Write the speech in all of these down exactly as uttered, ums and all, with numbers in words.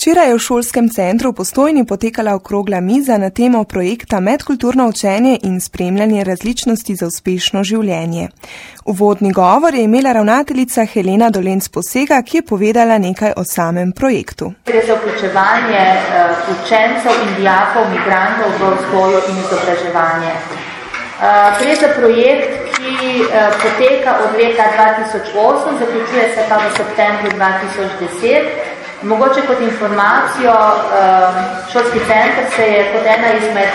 Včeraj je v šolskem centru v Postojni potekala okrogla miza na temo projekta Medkulturno učenje in spremljanje različnosti za uspešno življenje. Uvodni govor je imela ravnateljica Helena Dolenc-Posega, ki je povedala nekaj o samem projektu. Gre za vključevanje uh, učencev in dijakov, migrantov v vzgojo in izobraževanje. Uh, gre za projekt, ki uh, poteka od leta dva tisoč osem, zaključuje se pa v septembru dva tisoč deset. Mogoče kot informacijo, šolski center se je kot ena izmed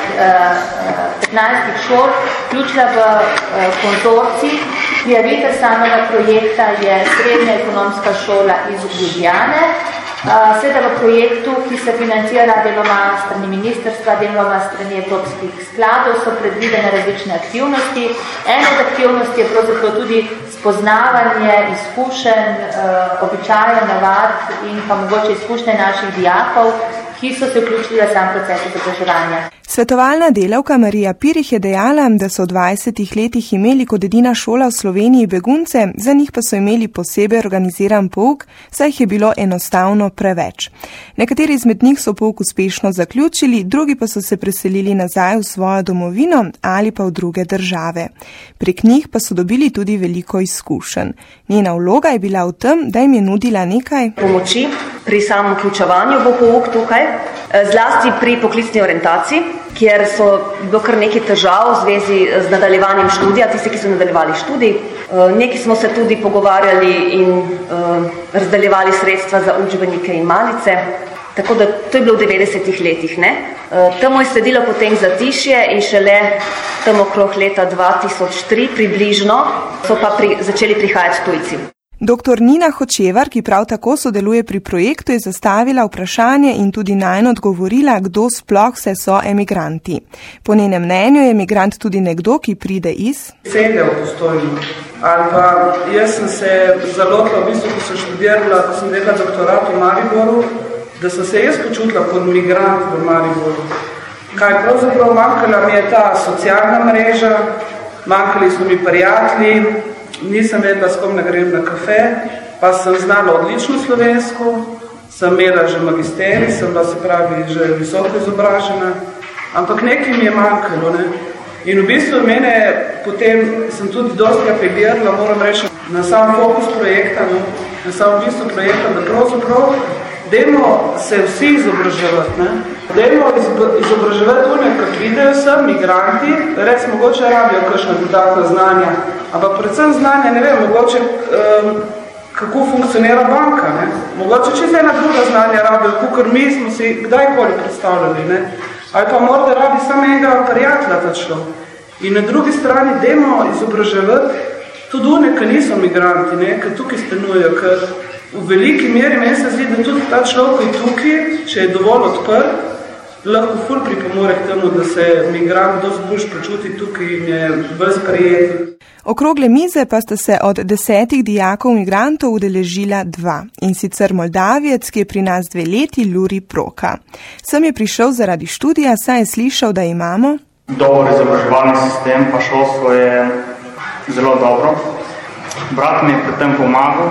petnajstih šol vključila v konzorcij. Prijavitelj samega projekta je Srednja ekonomska šola iz Ljubljane. Seveda v projektu, ki se financira deloma strani ministrstva, deloma strani evropskih skladov, so predvidene različne aktivnosti. Ena od aktivnosti je pravzaprav tudi spoznavanje izkušenj, običajev, navad in pa mogoče izkušnje naših dijakov, ki so se vključili v sam proces izobraževanja. Svetovalna delavka Marija Pirih je dejala, da so v dvajsetih letih imeli kot edina šola v Sloveniji begunce, za njih pa so imeli posebej organiziran pouk, saj jih je bilo enostavno preveč. Nekateri izmed njih so pouk uspešno zaključili, drugi pa so se preselili nazaj v svojo domovino ali pa v druge države. Prek njih pa so dobili tudi veliko izkušenj. Njena vloga je bila v tem, da jim je nudila nekaj pomoči pri samem vključevanju v pouk tukaj, zlasti pri poklicni orientaciji, kjer so bilo kar nekaj težav v zvezi z nadaljevanjem študija, tisti, ki so nadaljevali študij. Neki smo se tudi pogovarjali in uh, razdaljevali sredstva za učbenike in malice, tako da to je bilo v devetdesetih letih. Ne? Uh, temu je sledilo potem zatišje in šele tam okrog leta dva tisoč tri približno so pa pri, začeli prihajati tujci. Doktor Nina Hočevar, ki prav tako sodeluje pri projektu, je zastavila vprašanje in tudi najn odgovorila, kdo sploh vse so emigranti. Po njenem mnenju je emigrant tudi nekdo, ki pride iz Celja v Postojno. Ali pa jaz sem se zalotila, v bistvu, ko sem študirala, ko sem delala doktorat v Mariboru, da sem se jaz počutila kot migrant v Mariboru. Kaj pravzaprav manjkala mi je ta socialna mreža, manjkali so mi prijatelji, nisem vedela, s kom ne grem na kafe, pa sem znala odlično slovensko, sem imela že magisterij, sem bila se pravi že visoko izobražena, ampak nekaj mi je manjkalo. Ne? In v bistvu mene potem sem tudi dosti apelirala, moram reči, na sam fokus projekta, no? na sam v bistvu projekta, da pravzaprav dajmo se vsi izobraževati. Ne? Dajmo izobraževati one, ki pridejo sem, migranti, res mogoče rabijo kakšna dodatna znanja, ampak predvsem znanja, ne vem, mogoče um, kako funkcionira banka, ne? Mogoče čez ena druga znanja rabijo, kakor mi smo si kdajkoli predstavljali, ne? Ali pa morda rabi samo enega prijatelja ta človek. In na drugi strani dajmo izobraževati tudi one, ki niso migranti, ne? Ki tukaj stanujejo, ker v veliki meri meni se zdi, da tudi ta človek, ki je tukaj, če je dovolj odprt, lahko ful pripomore k temu, da se migrant dosti bolj počuti tukaj in je bolj sprejeti. Okrogle mize pa sta se od desetih dijakov migrantov udeležila dva, in sicer Moldavijec, ki je pri nas dve leti, Luri Proka. Sem je prišel zaradi študija, saj je slišal, da imamo dober izobraževalni sistem, pa šolstvo je zelo dobro. Brat mi je pri tem pomagal,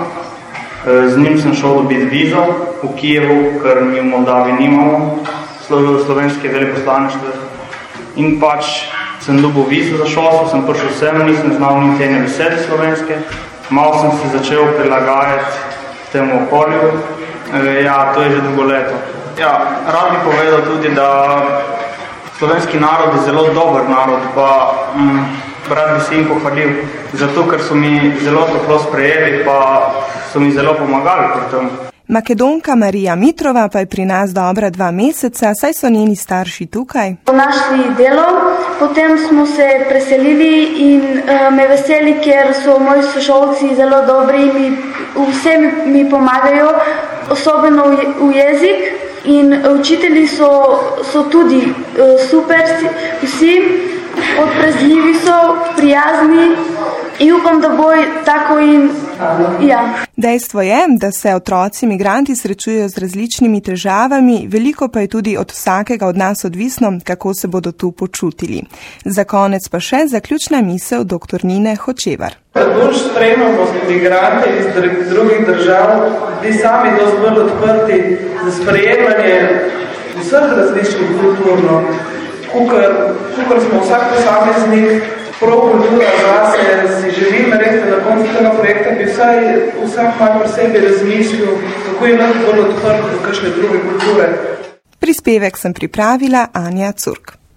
z njim sem šel dobiti vizo v Kijevu, ker mi v Moldaviji nimamo slovenske veleposlaništva. In pač sem dobil vizo za šolstvo, sem prišel sem, nisem znal niti ene besede slovenske. Malo sem se začel prilagajati temu okolju. E, ja, to je že dolgo leto. Ja, rad bi povedal tudi, da slovenski narod je zelo dober narod, pa mm, rad bi se jim pohvalil, zato ker so mi zelo toplo sprejeli, pa so mi zelo pomagali pri tem. Makedonka Marija Mitrova pa je pri nas dobra dva meseca, saj so njeni starši tukaj. Našli delo, potem smo se preselili in uh, me veseli, ker so moji sošolci zelo dobri, mi, vse mi, mi pomagajo, особено v, v jezik in učitelji so, so tudi uh, super, vsi odprezljivi so, prijazni in upam, da bo tako in ja. Dejstvo je, da se otroci migranti srečujejo z različnimi težavami, veliko pa je tudi od vsakega od nas odvisno, kako se bodo tu počutili. Za konec pa še zaključna misel doktor Nine Hočevar. Bolj sprejemamo migrante iz drugih držav, bi sami dosti bolj odprti za sprejemanje vseh različnih kulturno. Kukor smo vsak posameznik, prav kultura zase, si želim reči, da na koncu tega projekta bi vsaj vsak malo pri sebi razmislil, kako je lahko bolj odprt do kakšne druge kulture. Prispevek sem pripravila Anja Curk.